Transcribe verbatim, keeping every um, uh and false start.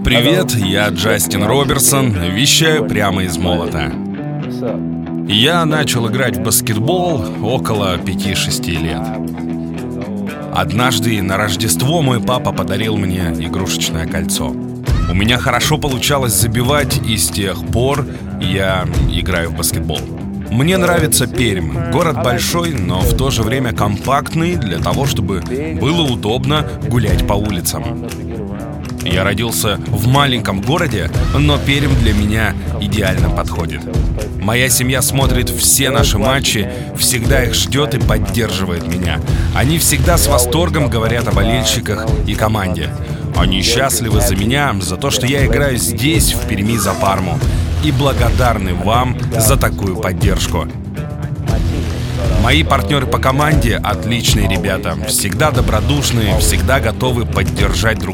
Привет, я Джастин Роберсон, вещаю прямо из Молота. Я начал играть в баскетбол около пяти-шести лет. Однажды на Рождество мой папа подарил мне игрушечное кольцо. У меня хорошо получалось забивать, и с тех пор я играю в баскетбол. Мне нравится Пермь. Город большой, но в то же время компактный для того, чтобы было удобно гулять по улицам. Я родился в маленьком городе, но Пермь для меня идеально подходит. Моя семья смотрит все наши матчи, всегда их ждет и поддерживает меня. Они всегда с восторгом говорят о болельщиках и команде. Они счастливы за меня, за то, что я играю здесь, в Перми, за Парму. И благодарны вам за такую поддержку. Мои партнеры по команде — отличные ребята. Всегда добродушные, всегда готовы поддержать друг